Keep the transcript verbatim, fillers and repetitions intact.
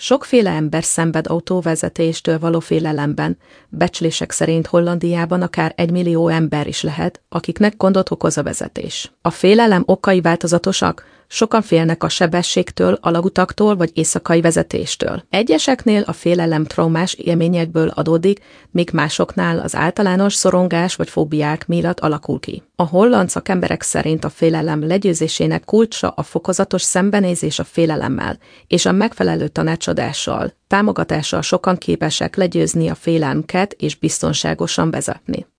Sokféle ember szenved autóvezetéstől való félelemben, becslések szerint Hollandiában akár egymillió ember is lehet, akiknek gondot okoz a vezetés. A félelem okai változatosak, sokan félnek a sebességtől, alagutaktól vagy éjszakai vezetéstől. Egyeseknél a félelem traumás élményekből adódik, míg másoknál az általános szorongás vagy fóbiák miatt alakul ki. A holland szakemberek szerint a félelem legyőzésének kulcsa a fokozatos szembenézés a félelemmel, és a megfelelő tanácsadással, támogatással sokan képesek legyőzni a félelmüket és biztonságosan vezetni.